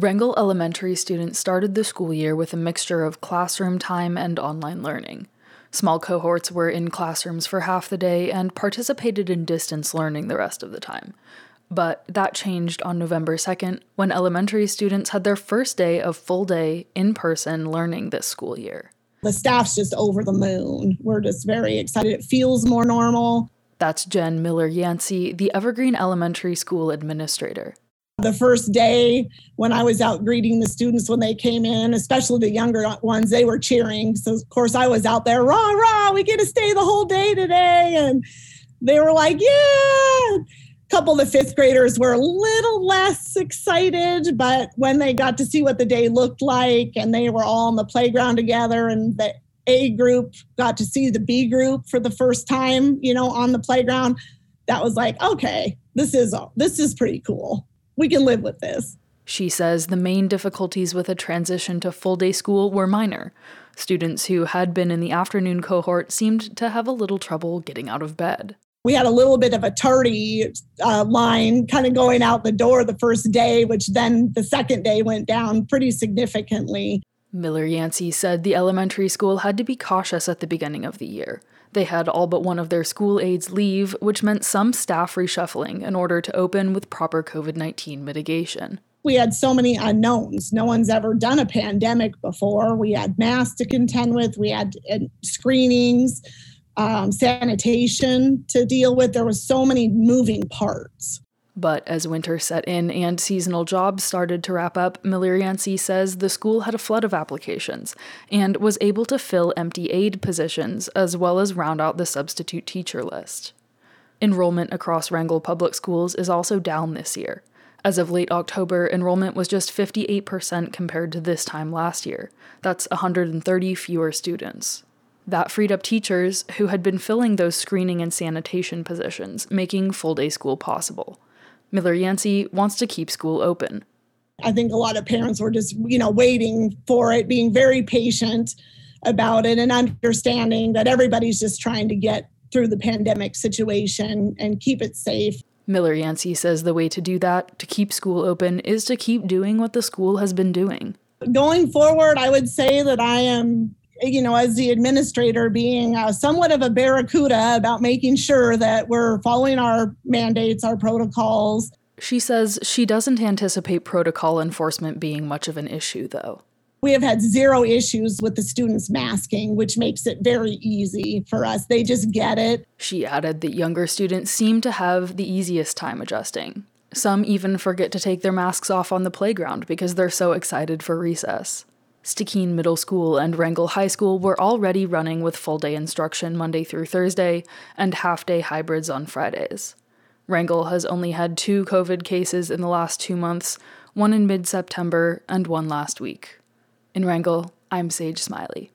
Wrangell Elementary students started the school year with a mixture of classroom time and online learning. Small cohorts were in classrooms for half the day and participated in distance learning the rest of the time. But that changed on November 2nd when elementary students had their first day of full-day, in-person learning this school year. The staff's just over the moon. We're just very excited. It feels more normal. That's Jen Miller Yancey, the Evergreen Elementary School administrator. The first day when I was out greeting the students when they came in, especially the younger ones, they were cheering. So, of course, I was out there, rah, rah, we get to stay the whole day today. And they were like, yeah. A couple of the fifth graders were a little less excited, but when they got to see what the day looked like and they were all on the playground together and the A group got to see the B group for the first time, on the playground, that was like, okay, this is pretty cool. We can live with this. She says the main difficulties with a transition to full-day school were minor. Students who had been in the afternoon cohort seemed to have a little trouble getting out of bed. We had a little bit of a tardy line kind of going out the door the first day, which then the second day went down pretty significantly. Miller Yancey said the elementary school had to be cautious at the beginning of the year. They had all but one of their school aides leave, which meant some staff reshuffling in order to open with proper COVID-19 mitigation. We had so many unknowns. No one's ever done a pandemic before. We had masks to contend with. We had screenings, sanitation to deal with. There was so many moving parts. But as winter set in and seasonal jobs started to wrap up, Miller Yancey says the school had a flood of applications and was able to fill empty aide positions as well as round out the substitute teacher list. Enrollment across Wrangell Public Schools is also down this year. As of late October, enrollment was just 58% compared to this time last year. That's 130 fewer students. That freed up teachers who had been filling those screening and sanitation positions, making full-day school possible. Miller Yancey wants to keep school open. I think a lot of parents were just, waiting for it, being very patient about it and understanding that everybody's just trying to get through the pandemic situation and keep it safe. Miller Yancey says the way to do that, to keep school open, is to keep doing what the school has been doing. Going forward, I would say that I am, as the administrator, being somewhat of a barracuda about making sure that we're following our mandates, our protocols. She says she doesn't anticipate protocol enforcement being much of an issue, though. We have had zero issues with the students masking, which makes it very easy for us. They just get it. She added that younger students seem to have the easiest time adjusting. Some even forget to take their masks off on the playground because they're so excited for recess. Stikine Middle School and Wrangell High School were already running with full-day instruction Monday through Thursday and half-day hybrids on Fridays. Wrangell has only had 2 COVID cases in the last 2 months, one in mid-September and one last week. In Wrangell, I'm Sage Smiley.